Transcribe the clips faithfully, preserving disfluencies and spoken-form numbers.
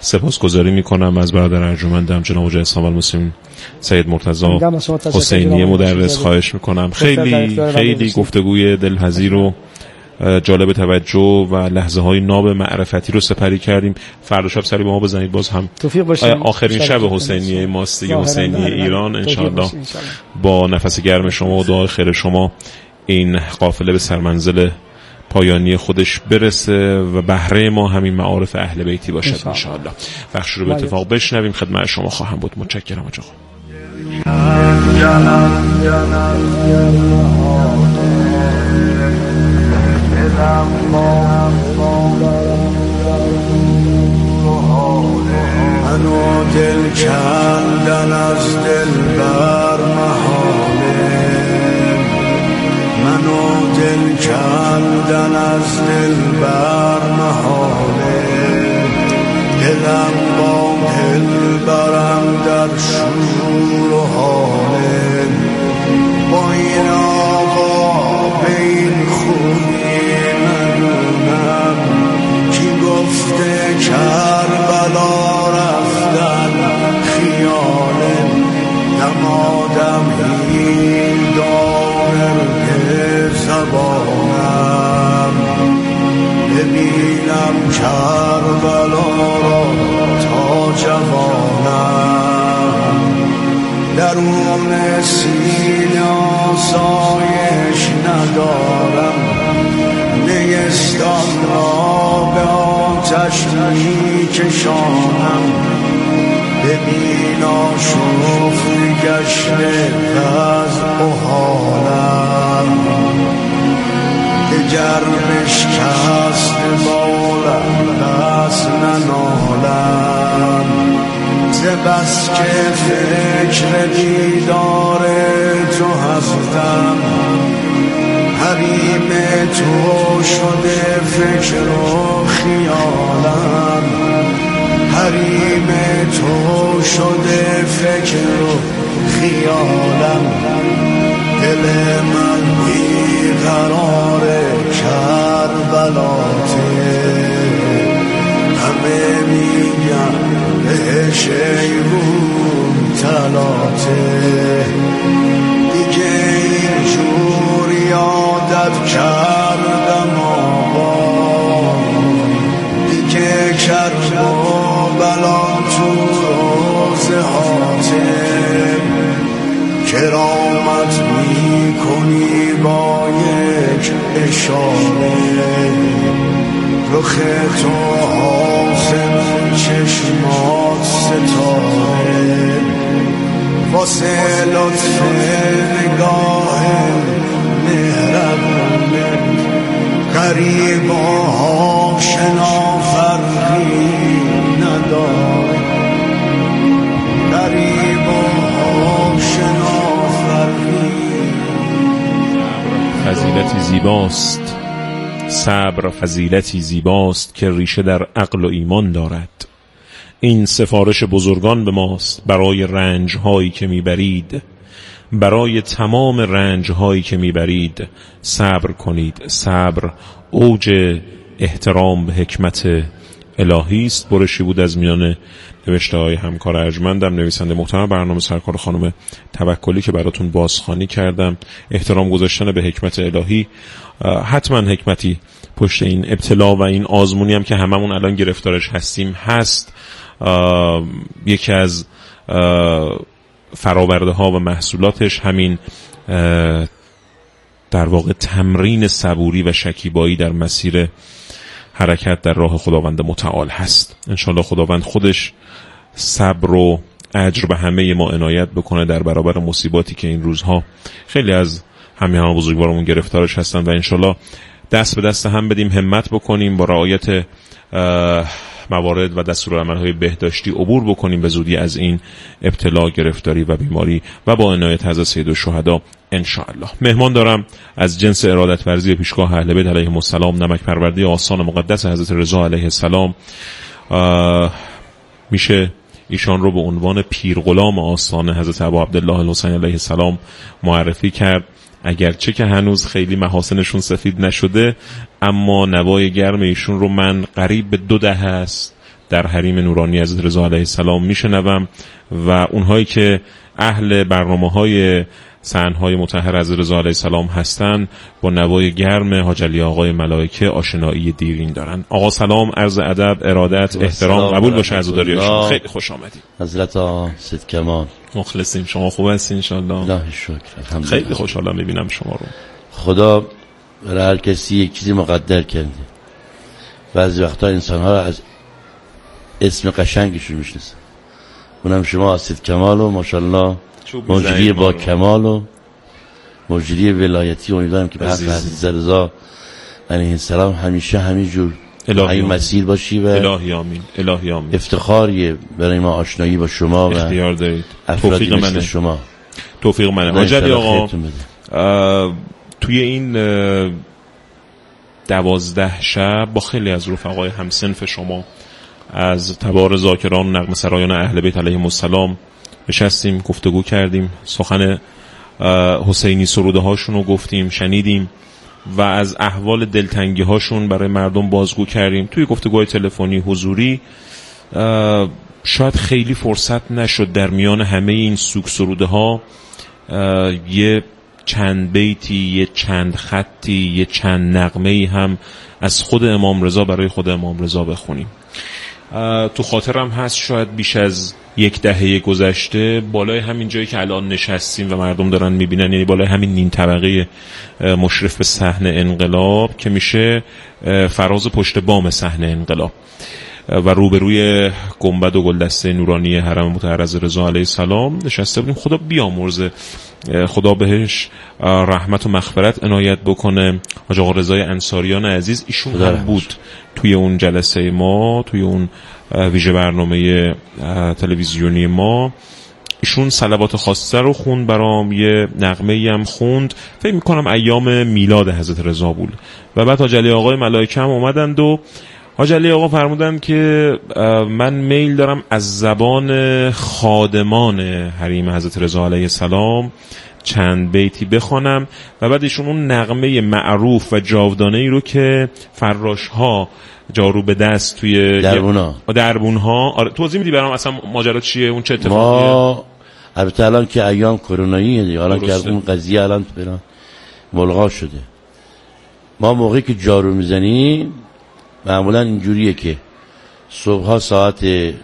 سپاسگزاری میکنم از برادر ارجمندم جناب حاج اسلام المسلمین سید مرتضی حسینی مدرس. خواهش میکنم. خیلی خیلی گفتگوی دلپذیر و جالب توجه و لحظه های ناب معرفتی رو سپری کردیم. فردا شب سری به ما بزنید باز هم آخرین شب حسینیه ماست دیگه، حسینیه ایران. انشاءالله با نفس گرم شما و دعای خیر شما این قافله به سرمنزل پایانی خودش برسه و بهره ما همین معارف اهل بیتی باشد انشاءالله. بخش رو به اتفاق بشنویم. خدمت شما خواهم بود. متشکرم آقا. منو دل کندن از دل بر محاله، منو دل کندن از دل بر محاله، دلم با دل برم در شور و حاله، با این آقا به این خوبی ندونم کی گفته کربلا رفتن خیاله، دمادم این داره زبانم ببینم کربلا را تا جوانم، درون سینه آسایش ندارم، نیستان را به آتش می کشانم، ببین آشفت گشته از حالم، دگر بشکست بالم بس ننالم، ز بس که فکر دیدار تو هستم، حریم تو شده فکر و خیالم، حریم تو شده فکر و خیالم، دل من بیقرار کربلاته، همه میگن بهش ایوون تلاته، دیگه اینجور یادت کردم آقا، دیگه کربلان تو روزه هاته، کرامت می کنی با یک اشاره، رخ تو حاسم چشمات ستاره، واسه لطف نگاه مهربونه، غریب و آشنا فرقی نداره، غریب و آشنا فرقی. فضیلتی زیباست صبر، فضیلتی زیباست که ریشه در عقل و ایمان دارد. این سفارش بزرگان به ماست برای رنج هایی که میبرید، برای تمام رنج هایی که میبرید صبر کنید. صبر اوج احترام به حکمت الهی است. برشی بود از میان نوشته های همکار ارجمندم، نویسنده محترم برنامه سرکار خانم توکلی که براتون بازخوانی کردم. احترام گذاشتن به حکمت الهی. حتما حکمتی پشت این ابتلا و این آزمونی هم که هممون الان گرفتارش هستیم هست. یکی از فراورده ها و محصولاتش همین در واقع تمرین صبوری و شکیبایی در مسیر حرکت در راه خداوند متعال هست. انشالله خداوند خودش صبر و اجر به همه ما عنایت بکنه در برابر مصیباتی که این روزها خیلی از همیهنان بزرگوارمون گرفتارش هستن و انشالله دست به دست هم بدیم، همت بکنیم، با رعایت موارد و دستورالعمل‌های بهداشتی عبور بکنیم به زودی از این ابتلا، گرفتاری و بیماری و با عنایت حضرت سید الشهدا ان شاء الله. مهمان دارم از جنس ارادت ورزی پیشگاه اهل بیت علیهم السلام، نمک پرورده آستان مقدس حضرت رضا علیه السلام. میشه ایشان رو به عنوان پیر غلام آستان حضرت ابو عبدالله الحسین علیه السلام معرفی کرد. اگرچه که هنوز خیلی محاسنشون سفید نشده، اما نوای گرم ایشون رو من قریب به دو دهه است در حریم نورانی حضرت رضا علیه السلام میشنوم و اونهایی که اهل برنامه‌های صحن‌های مطهر حضرت رضا علیه السلام هستن با نوای گرم حاج علی آقای ملائکه آشنایی دیرین دارن. آقا سلام، عرض ادب، ارادت، احترام قبول باشه عزاداری‌هاشون. خیلی خوش آمدید حضرت سید کمال. مخلصیم. شما خوب هستین ان شاء الله؟ الله شکر الحمدلله. خیلی خوشحالم میبینم شما رو. خدا برای هر کسی یک چیزی مقدر کرده. بعضی وقتا انسان‌ها از اسم قشنگشون میشناسن. اونم شما سید کمال و ماشاءالله مجری با کمال و مجری ولایتی. امیدوارم که به حق حضرت رضا علیه السلام همیشه همینجور این مسیر باشی و الهی آمین. الهی آمین. افتخاریه برای ما آشنایی با شما و اختیار دارید. توفیق منه. شما توفیق منه. حاج علی آقا توی این دوازده شب با خیلی از رفقای همسنف شما از تبار ذاکران و نغمه سرایان اهل بیت علیهم السلام نشستیم، گفتگو کردیم، سخن حسینی سروده هاشون رو گفتیم، شنیدیم و از احوال دلتنگی هاشون برای مردم بازگو کردیم. توی گفتگوهای تلفنی حضوری شاید خیلی فرصت نشد در میان همه این سوگ سروده ها یه چند بیتی، یه چند خطی، یه چند نغمه‌ای هم از خود امام رضا برای خود امام رضا بخونیم. تو خاطرم هست شاید بیش از یک دهه گذشته بالای همین جایی که الان نشستیم و مردم دارن میبینن، یعنی بالای همین نیم طبقه مشرف به صحنه انقلاب که میشه فراز پشت بام صحنه انقلاب و روبروی گنبد و گلدسته نورانی حرم مطهر حضرت رضا علیه السلام نشسته بودیم. خدا بیامرزه، خدا بهش رحمت و مغفرت عنایت بکنه. حاج آقا رضای انصاریان عزیز ایشون هم بود توی اون جلسه ما، توی اون ویژه برنامه تلویزیونی ما. ایشون صلوات خاصه رو خوند برام، یه نغمه‌ای هم خوند، فکر می‌کنم ایام میلاد حضرت رضا بود. و بعد حاج علی آقای ملائکه هم اومدند و حاج علی آقا فرمودند که من میل دارم از زبان خادمان حریم حضرت رضا علیه السلام چند بیتی بخوانم و بعد ایشون اون نغمه معروف و جاودانه ای رو که فراش ها جارو به دست توی دربونا دربون ها. آره توضیح میدی برام اصلا ماجرا چیه، اون چه اتفاقیه؟ ما البته الان که ایام کروناییه دیگه، الان که اون قضیه الان برام ملغا شده. ما موقعی که جارو میزنیم معمولا اینجوریه که صبحها ساعت به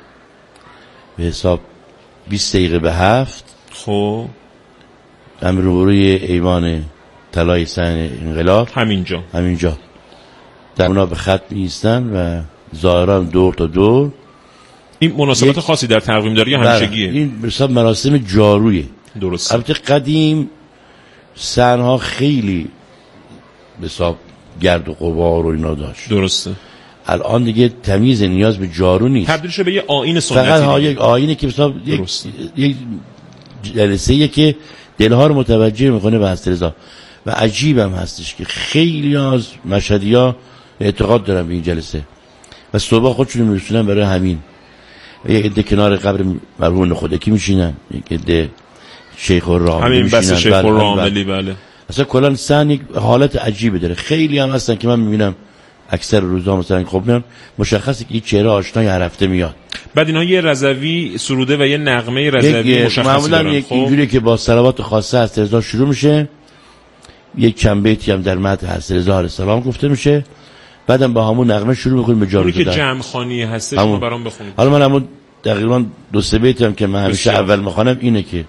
حساب بیست دقیقه به هفت خب هم روبروی ایوان طلای صحنه انقلاب همینجا همینجا در اونا به خط میستن و ظاهران دور تا دور. این مناسبت یک... خاصی در تقویم داری یا همیشگیه؟ این به حساب مراسم جارویه. درست. البته قدیم صحنه‌ها خیلی به حساب گرد و غبار و اینا داشت. درسته. الان دیگه تمیز، نیاز به جارو نیست، تبدیل شده به یه آیین سنتی. فقط ها یک آیینه که مثلا یک یک جلسه‌ایه که دلها رو متوجه میکنه به حضرت رضا. و عجیبم هستش که خیلی از مشهدی‌ها اعتقاد دارن به این جلسه و صبح خودشون میرسونن برای همین. یک عده کنار قبر مرحوم خودکی میشینن، یک عده شیخ الرحملی میشینن، همین بس شیخ الرحملی. بله اصلا کلا سن یک حالت عجیبی داره. خیلی هم هستن که من میبینم اکثر روزا مثلا خب میان مشخصه که این چهره آشنای هر هفته میاد. بعد اینا یه رضوی سروده و یه نغمه رضوی مشخصی معمولا دارن. یک خب اینجوری که با صلوات خاصه از رضا شروع میشه، یک چند بیتی هم در مدح حضرت رضا علیه السلام گفته میشه، بعدم با همون نغمه شروع میکنیم به جارو زدن. که جمع خوانی هستش شما برام بخونید. حالا من همون تقریبا دو سه بیتی هم که من همیشه اول میخوانم اینه که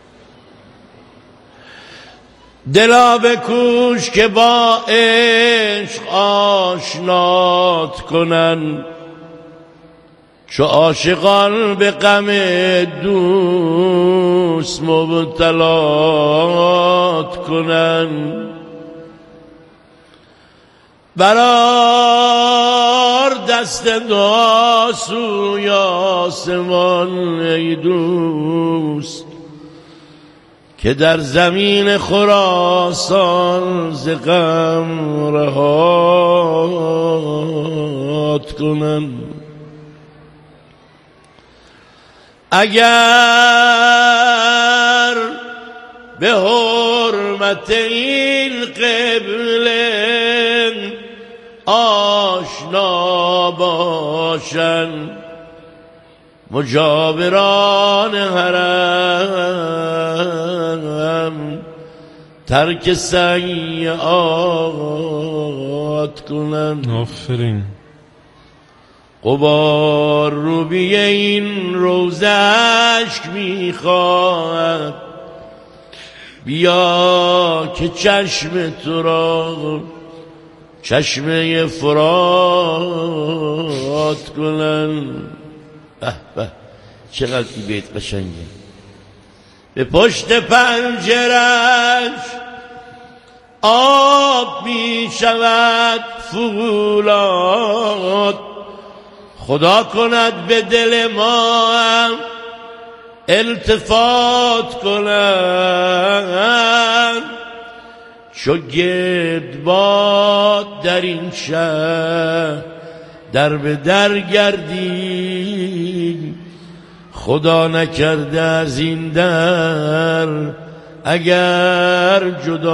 دلا بکوش که با عشق آشنات کنن، چو عاشقان به غم دوست مبتلات کنن. برار دست دعا سوی آسمان ای دوست، که در زمین خراسان ز غم رهات کنن. اگر به حرمت این قبله آشنا باشن، مجاوران حرم ترک سیئات کنن. آفرین. غبار روبی این روزه اشک میخواهد، بیا که چشم تو را چشمه فرات کنن. به به چقدر این بیت قشنگه. به پشت پنجرش آب می شود فولاد، خدا کند به دل ما هم التفات کنند. چو گردباد در این شهر در به در گردی، خدا نکرده از این در اگر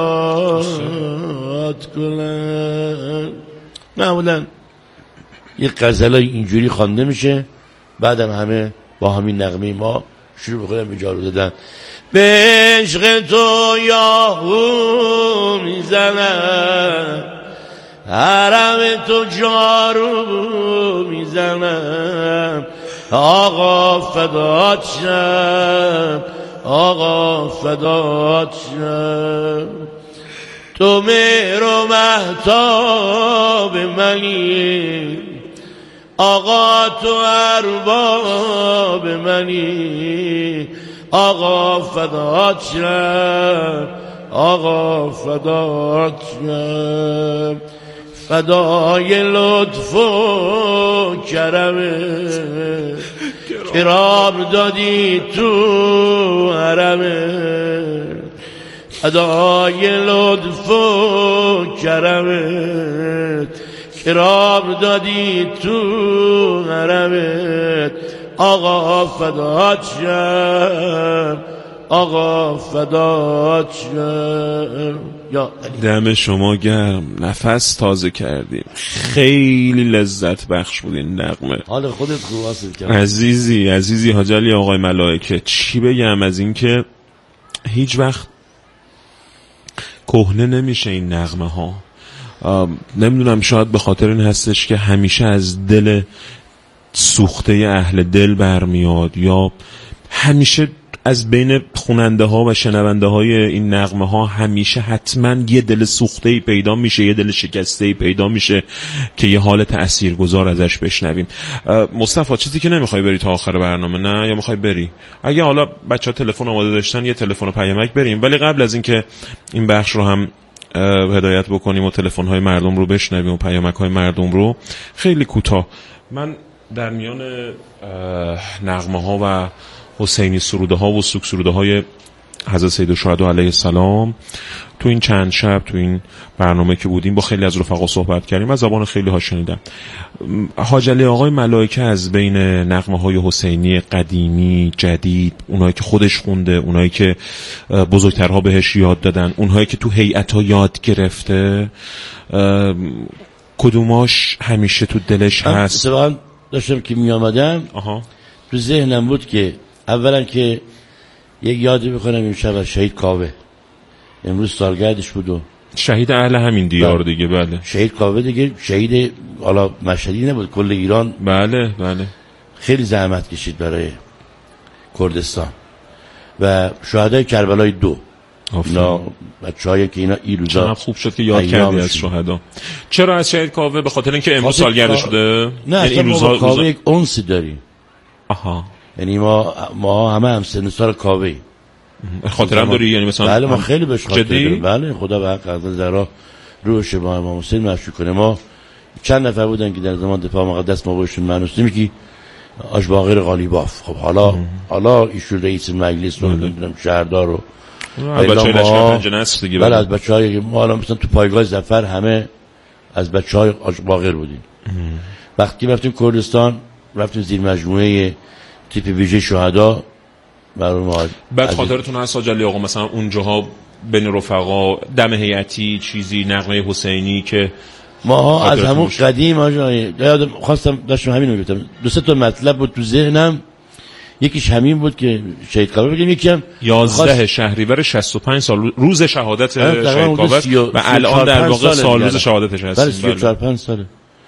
جدات کنند. معمولا یه غزلای اینجوری خوانده میشه، بعدم همه با همین نغمه ما شروع میکنن به جارو دادن. به عشق تو یاهو میزنم، حرم تو جارو میزنم. آقا فدات شم، آقا فدات شم. تو مهر و مهتاب منی، آقا تو ارباب منی. آقا فدات شم، آقا فدات شم. فدای لطف و کرمه کرام دادی تو حرمه. فدای لطف و کرمه کرام دادی تو حرمه. آقا فدات شم، آقا فدات شم. یا دم شما گرم، نفس تازه کردیم، خیلی لذت بخش بود این نغمه. حال خودت خوب است. عزیزی عزیزی حاج علی آقای ملائکه، چی بگم از این که هیچ وقت کهنه نمیشه این نغمه ها. نمیدونم، شاید به خاطر این هستش که همیشه از دل سوخته اهل دل برمیاد، یا همیشه از بین خوننده ها و شنونده های این نغمه ها همیشه حتما یه دل سوخته پیدا میشه، یه دل شکسته پیدا میشه که یه حال تأثیرگذار ازش بشنویم. مصطفی چیزی که نمیخوای بری تا آخر برنامه، نه یا میخوای بری؟ اگه حالا بچه‌ها تلفن آماده داشتن یه تلفن و پیامک بریم، ولی قبل از اینکه این بخش رو هم هدایت بکنیم و تلفن های مردم رو بشنویم و پیامک های مردم رو، خیلی کوتاه من در میان نغمه ها و حسینی سروده ها و سوک سروده های حضرت سید الشهدا علیه السلام تو این چند شب تو این برنامه که بودیم با خیلی از رفقا صحبت کردیم، از زبان خیلی ها شنیدم. حاج علی آقای ملائکه از بین نغمه های حسینی قدیمی جدید، اونایی که خودش خونده، اونایی که بزرگترها بهش یاد دادن، اونایی که تو هیئت‌ها یاد گرفته، کدوماش همیشه تو دلش هست؟ سوال داشتم که می آمدم تو ذهنم بود که اولا که یک یادی بکنم امشب از شهید کاوه، امروز سالگردش بود و شهید اهل همین دیار دیگه. بله شهید کاوه دیگه، شهید حالا مشهدی نبود، کل ایران. بله بله خیلی زحمت کشید برای کردستان و شهدای کربلای دو. اینا بچه‌هایی که اینا این روزا چقدر خوب شد که یاد کردی از شهدا. چرا از شهید کاوه؟ به خاطر اینکه امروز سالگردش بوده. نه یعنی این روزا کاوه روزا... یک انسی داریم. آها، یعنی ما ما همه هم سن سال کاوه. خاطرم داری؟ یعنی مثلا بله ما خیلی بهش خاطر داریم. بله خدا به حق از ذرا روح با امام حسین مشکور کنه. ما چند نفر بودن که در زمان دفاع مقدس ما باشون مانوسیم که آج باقر قالیباف. خب حالا حالا ایشون رئیس مجلس رو نمیدونم شهردار رو بچه‌های لشکر پنج نسل دیگه. بله از بچه‌های ما الان مثلا تو پایگاه ظفر همه از بچه‌های آج باقر بودیم. وقتی رفتیم کردستان رفتیم زیر مجموعه تیپ ویژه شهدا برای ما. بعد خاطرتون هست حاج علی آقا مثلا اونجاها بین رفقا دم هیئتی چیزی نغمه حسینی که ما از همون قدیم آجا یادم خواستم داشتم همین رو گفتم، دو سه تا مطلب بود تو ذهنم یکیش همین بود که شهید کاوه بگیم، یکی هم یازده شهریور شصت و پنج سال روز شهادت شهید کاوه و الان در واقع سال روز شهادتش هستیم. بله سی و چهار پنج ساله.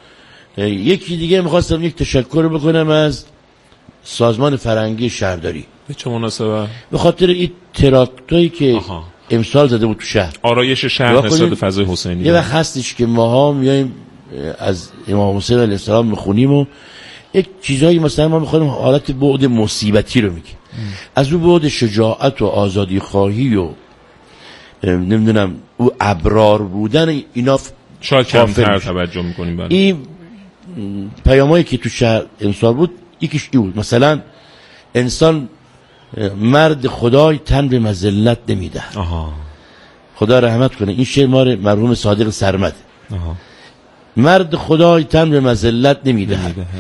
یکی دیگه می‌خواستم یک تشکر بکنم از سازمان فرهنگی شهرداری. به چه مناسبت؟ به خاطر این تراکتایی که آها. امسال زده بود تو شهر، آرایش شهر نسبت فضای حسینی. یه وقت هستش که ماها میایم از امام حسین علیه السلام میخونیم و یک چیزایی مثلا ما میخوایم حالت بعد مصیبتی رو میگیم، از اون بعد شجاعت و آزادی خواهی و نمیدونم او ابرار بودن اینا شاید کمتر توجه میکنیم. بله این پیامایی که تو شهر امسال بود یکیش این بود، مثلا انسان مرد خدای تن به مذلت نمیده. آها. خدا رحمت کنه، این شعر مال مرحوم صادق سرمد. آها. مرد خدای تن به مذلت نمیده،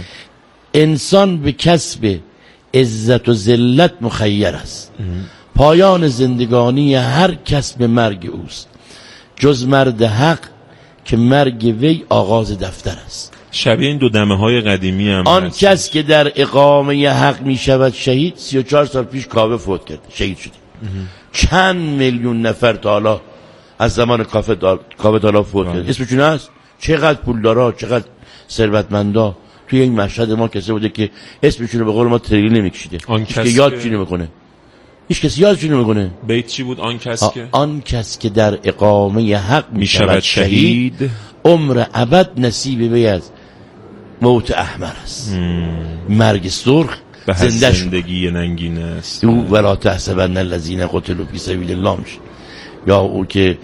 انسان به کسب عزت و ذلت مخیر است. اه. پایان زندگانی هر کس به مرگ اوست، جز مرد حق که مرگ وی آغاز دفتر است. شبیه این دو دمه های قدیمی هم آن هست. کس که در اقامه حق می شود شهید، سی و چهار سال پیش کاوه فوت کرد، شهید شده. چند میلیون نفر تا حالا از زمان کاوه تا حالا فوت کرد. اسمشون هست؟ چقدر پولدارا، چقدر ثروتمندا توی این مشهد ما کسی بوده که اسمشون رو به قول ما تریل نمیکشیده. آن کس که یاد چی نمیکنه، هیچ کسی یاد چی نمیکنه. بیت چی بود؟ آن کس که آن کس که در اقامه حق می شود شهید، شهید، عمر ابد نصیب وی از موت احمر است. مم. مرگ سرخ زنده زندگی ننگین است. او ولا تحسبن الذين قتلوا في سبيل الله میشه. یا او که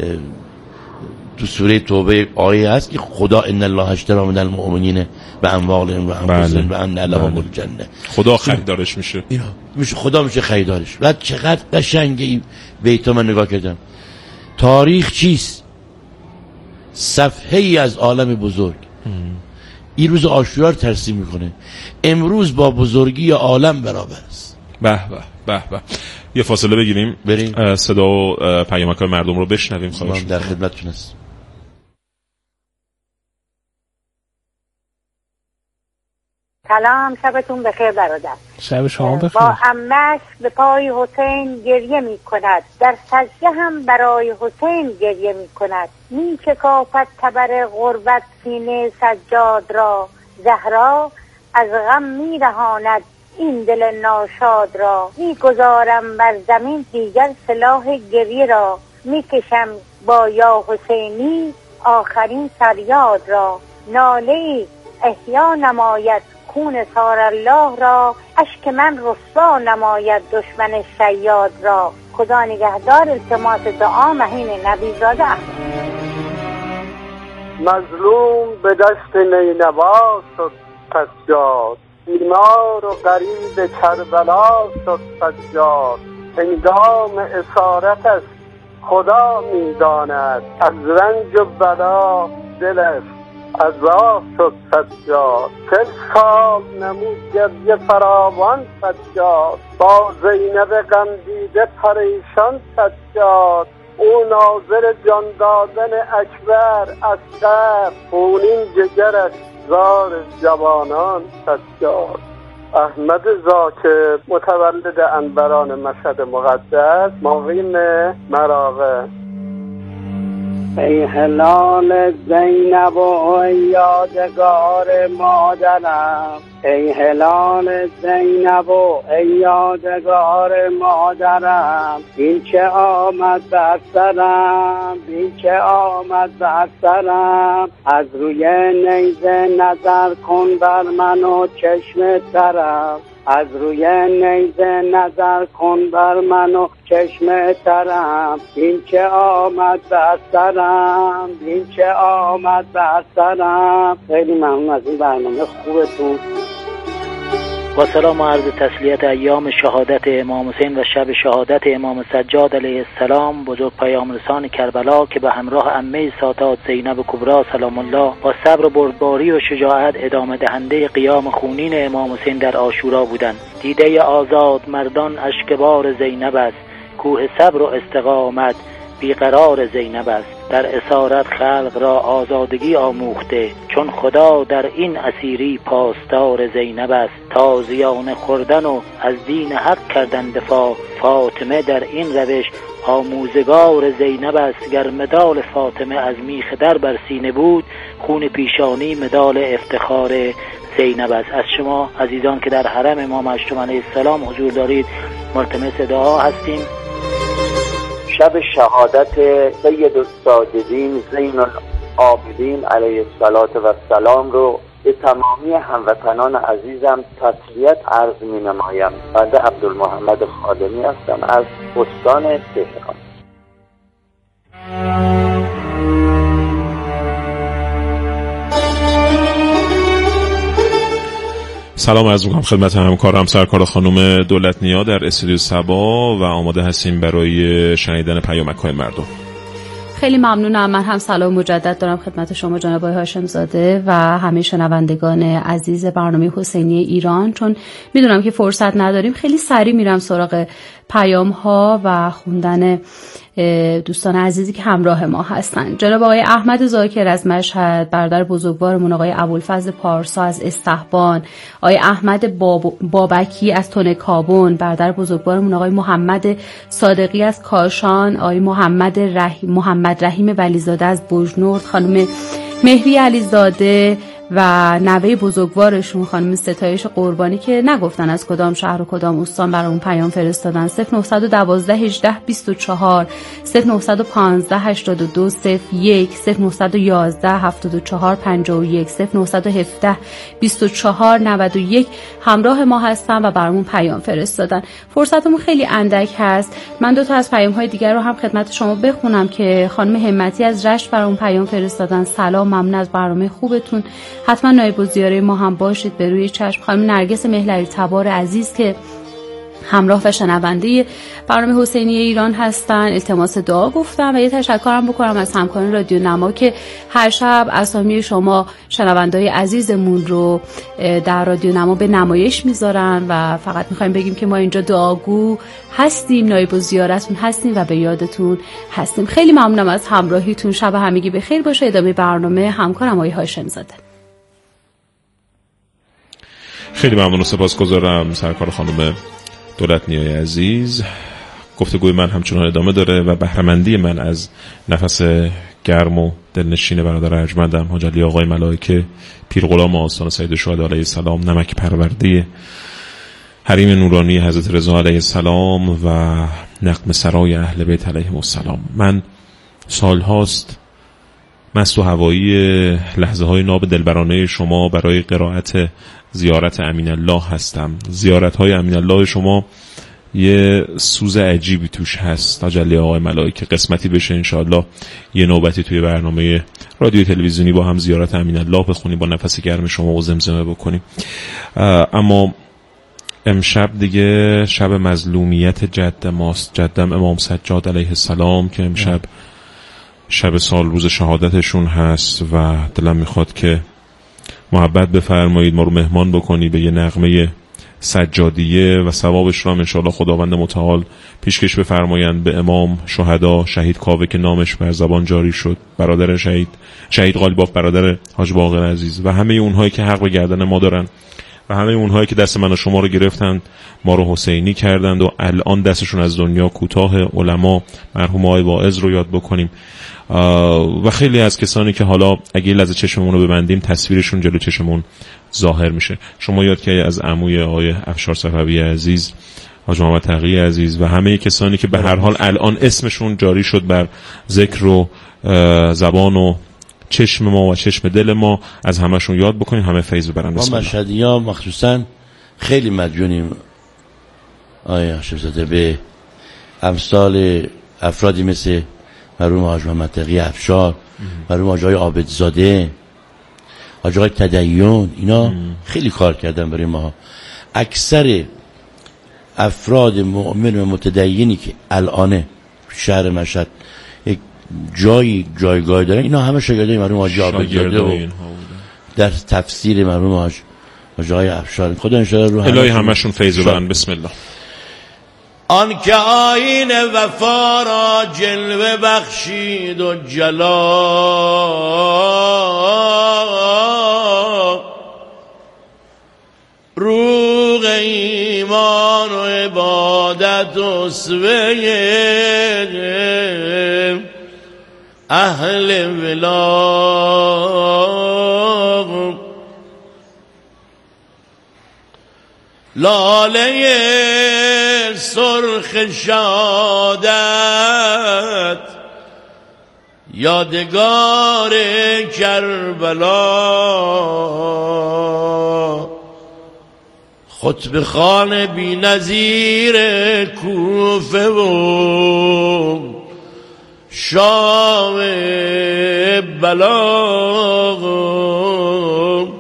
تو سوره توبه آیه هست که خدا ان الله اشتری من المؤمنین باموالهم و انفسهم وان لهم الجنه. خدا خریدارش میشه. اینا میشه خدا میشه خریدارش. بعد چقدر قشنگه این بیتا من نگاه کردم. تاریخ چیست؟ صفحه ای از عالم بزرگ. ام. این روز عاشورا رو ترسیم میکنه. امروز با بزرگی عالم برابر است. به به به به. یه فاصله بگیریم، بریم صدا و پیامک‌های مردم رو بشنویم. خواهش در خدمتتون هستم. سلام، شبتون بخیر برادر. شب شما بخیر. با عمش به پای حسین گریه می کند، در سجده هم برای حسین گریه می کند. می شکافد تبر غربت سینه سجاد را، زهرا از غم می رهاند این دل ناشاد را. می گذارم بر زمین دیگر سلاح گریه را، می کشم با یا حسینی آخرین فریاد را. ناله احیا نماید خون سار الله را، اشک من رسوا نماید دشمن شیاد را. خدا نگهدار. التماس دعا مهین نبیزاده احمد. مظلوم به دست نینوا شد سجاد، بیمار و غریب کربلا شد سجاد. هنگام اسارتش خدا میداند، از رنج و بلا دلش عذاب شد سجاد. چل سال نمود گریه فراوان سجاد، با زینب غم دیده پریشان سجاد. او ناظر جان دادن اکبر اصغر، خونین جگرش زار جوانان سجاد. احمد زاکر متولد انبران مشهد مقدس، مقیم مراغه. ای هلال زینب و ای یادگار مادرم، ای هلال زینب و ای یادگار مادرم. این که آمد بر سرم، این که آمد بر سرم، از روی نیزه نظر کن بر من و چشم ترم. از روی نیزه نظر کن بر من و چشم ترم. این که آمد بر سرم، این که آمد بر سرم. خیلی ممنون از این برنامه خوبتون. با سلام و عرض تسلیت ایام شهادت امام حسین و شب شهادت امام سجاد علیه السلام، بزرگ پیام رسان کربلا که به همراه عمه سادات زینب کبری سلام الله با صبر و بردباری و شجاعت ادامه دهنده قیام خونین امام حسین در عاشورا بودند. دیده آزاد مردان اشکبار زینب است، کوه صبر و استقامت بیقرار زینب است. در اسارت خلق را آزادگی آموخته، چون خدا در این اسیری پاسدار زینب است. تازیانه خوردن و از دین حق کردن دفاع، فاطمه در این روش آموزگار زینب است. گر مدال فاطمه از میخ در بر سینه بود، خون پیشانی مدال افتخار زینب است. از شما عزیزان که در حرم امام هشتم علیه السلام حضور دارید ملتمس دعا هستیم. شب شهادت سید الساجدین زین العابدین علیه السلام رو به تمامی هموطنان عزیزم تسلیت عرض می نمایم. بنده عبدالمحمد خادمی هستم از استان تهران. سلام عرض می‌کنم خدمت همکارم سرکار خانم دولت‌نیا در استودیو سبا و آماده هستیم برای شنیدن پیامک‌های مردم. خیلی ممنونم. من هم سلام مجدد دارم خدمت شما جناب آقای هاشم زاده و همه شنوندگان عزیز برنامه حسینی ایران. چون میدونم که فرصت نداریم خیلی سریع میرم سراغ پیام ها و خوندن دوستان عزیزی که همراه ما هستن. جناب آقای احمد زاکر از مشهد، برادر بزرگوارمون آقای ابوالفضل پارسا از استحبان، آقای احمد باب... بابکی از تن کابون، برادر بزرگوارمون آقای محمد صادقی از کاشان، آقای محمد رحیم محمد رحیم ولیزاده از بوجنورد، خانم مهری علیزاده و نوه بزرگوارشون خانم ستایش قربانی که نگفتن از کدام شهر و کدام استان برامون پیام فرستادن. صفر نه یک دو هجده بیست و چهار صفر نه یک پنج هشتاد و دو صفر یک صفر نه یک یک هفتاد و چهار پنجاه و یک صفر نه یک هفت بیست و چهار نود و یک همراه ما هستن و برامون پیام فرستادن. فرصتمون خیلی اندک هست. من دو تا از پیام های دیگر رو هم خدمت شما بخونم که خانم همتی از رشت برامون پیام فرستادن. سلام، ممنون از برنامه خوبتون، حتما نایب الزیاره ما هم باشید به روی چشم. خانم نرگس مهلری تبار عزیز که همراه و شنونده برنامه حسینی ایران هستن التماس دعا گفتم و یه تشکرم بکنم از همکاران رادیو نما که هر شب اسامی شما شنونده‌های عزیزمون رو در رادیو نما به نمایش میذارن و فقط میخوایم بگیم که ما اینجا دعاگو هستیم، نایب الزیارتون هستیم و به یادتون هستیم. خیلی ممنونم از همراهیتون. شب همگی بخیر باشه. ادامه برنامه همکارم آقای هاشم زاده. خیلی ممنون و سپاسگزارم سرکار خانم دولت‌نیای عزیز. گفتگوی من همچنان ادامه داره و بهره‌مندی من از نفس گرم و دلنشین برادر ارجمندم حاج علی آقای ملائکه پیر غلام آستان سید الشهدا علیه السلام، نمک پرورده حریم نورانی حضرت رضا علیه السلام و نغمه سرای اهل بیت علیهم السلام. من سالهاست مست و هوایی لحظه های ناب دلبرانه شما برای قرائت زیارت امین الله هستم. زیارت های امین الله شما یه سوز عجیبی توش هست. تجلی آقای ملائکه قسمتی بشه انشاءالله یه نوبتی توی برنامه رادیو تلویزیونی با هم زیارت امین الله بخونیم، با نفس گرم شما و زمزمه بکنیم. اما امشب دیگه شب مظلومیت جد ماست، جدم امام سجاد علیه السلام که امشب شب سال روز شهادتشون هست و دلم میخواد که محبت بفرمایید ما رو مهمان بکنی به یه نغمه سجادیه و ثوابش رو هم انشاءالله خداوند متعال پیشکش بفرمایند به امام شهدا شهید کاوه که نامش بر زبان جاری شد، برادر شهید شهید قالیباف، برادر حاج باقر عزیز و همه اونهایی که حق به گردن ما دارن و همه اونهایی که دست من و شما رو گرفتن، ما رو حسینی کردند و الان دستشون از دنیا کوتاه. علما مرحوم آقای واعظ رو یاد بکنیم و خیلی از کسانی که حالا اگه لحظه چشممون رو ببندیم تصویرشون جلو چشممون ظاهر میشه. شما یاد که از عموی آقای افشار صفوی عزیز، حاج محمد تقی عزیز و همه کسانی که به هر حال الان اسمشون جاری شد بر ذکر و زبان و چشم ما و چشم دل ما، از همشون یاد بکنیم، همه فیض ببرن. ما مشهدی‌ها مخصوصا خیلی مدیونیم آیا هاشم زاده به امثال افرادی مثل مرحوم حاج محمد تقی افشار، مرحوم حاج آقای عابدزاده، حاج آقای تدین. اینا ام. خیلی کار کردن برای ما. اکثر افراد مؤمن و متدینی که الان شهر مشهد یک جایی جایگاه دارن، اینا همه شاگردای مرحوم حاج عابدزاده و در تفسیر مرحوم حاج حاج آقای افشار. خدا ان شاء الله رو الهی همشون فیض ببرن. بسم الله. آن که آیین وفا را جلوه بخشید و جلا، روغ ایمان و عبادت و سوه اهل ولا، لاله سرخ شهادت یادگار کربلا، خطبه خان بی نظیر کوفه و شام بلا،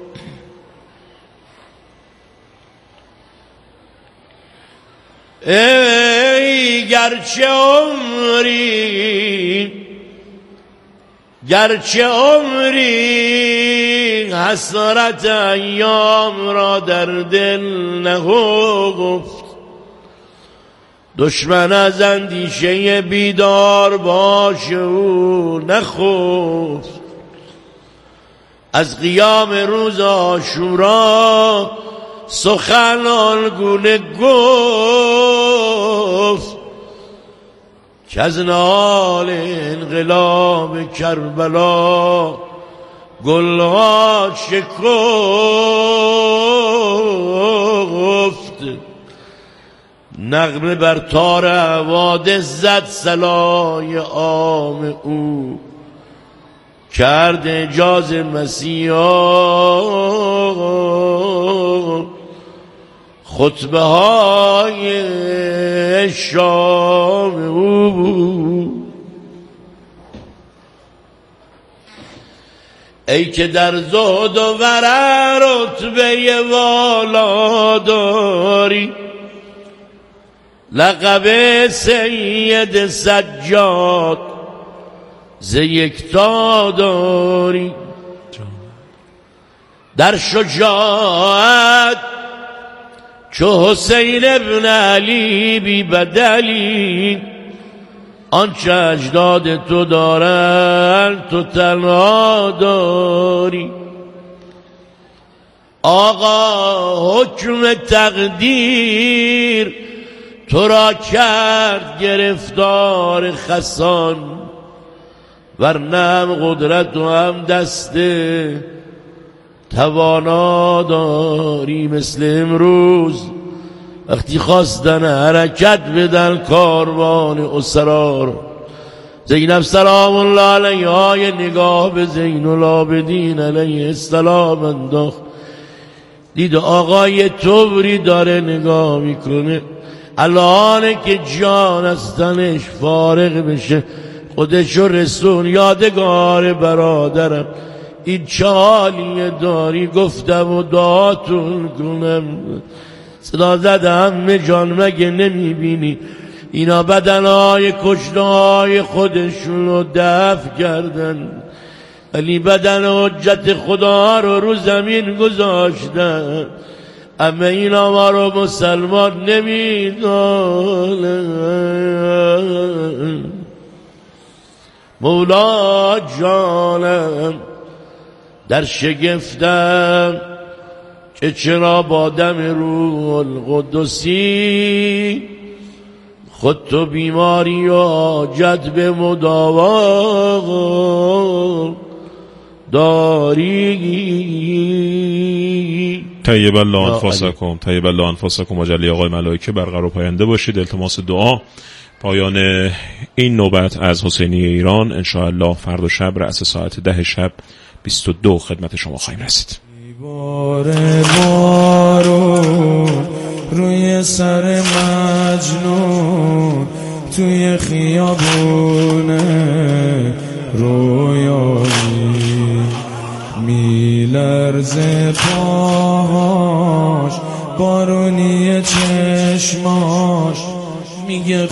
ای گرچه عمری گرچه عمری حسرت ایام را در دل نهفت، دشمن از اندیشه بیدار باش او نخفت، از قیام روز عاشورا سخن آنگونه گفت که از نال انقلاب کربلا گلها شکفت، نغمه بر تار حوادث زد صلای عام او، کرد اجاز مسیحا خطبه های شام او. ای که در زهد و ورع رتبه والا داری، لقب سید سجاد ز یکتا داری، در شجاعت چو حسین ابن علی بی بدلی، آنچه اجداد تو دارند تو تنها داری. آقا حکم تقدیر تو را کرد گرفتار خسان، ورنه هم قدرت و هم دست توانا داری. مثل امروز وقتی خواستن حرکت بدن کاروان اسرار، زینب سلام الله علیها یه نگاه به زین العابدین علیه السلام انداخت، دید آقای طوری داره نگاه میکنه، الان که جان از تنش فارغ بشه خودشو رسون یادگار برادرم، این چالیه داری. گفتم و دعاتون کنم، صدا زدم همه جان مگه نمیبینی اینا بدنهای کشتهای خودشون رو دفع کردن، ولی بدن حجت خدا رو رو زمین گذاشتن، اما اینا ما رو مسلمان نمیدانن. مولا جانم در شگفتم که چرا با دم روح القدسی خود تو بیماری و حاجت به مداوا داری. طیب الله انفاسکم طیب الله انفاسکم و جلی آقای ملائکه برقرار پاینده باشید. التماس دعا پایان این نوبت از حسینی ایران انشاءالله فردا شب رأس ساعت ده شب بیست و دو خدمت شما خواهیم رسید. باره بارون روی سر مجنون توی خیابونه رویایی میلرزه پاهاش بارونی چشماش میگه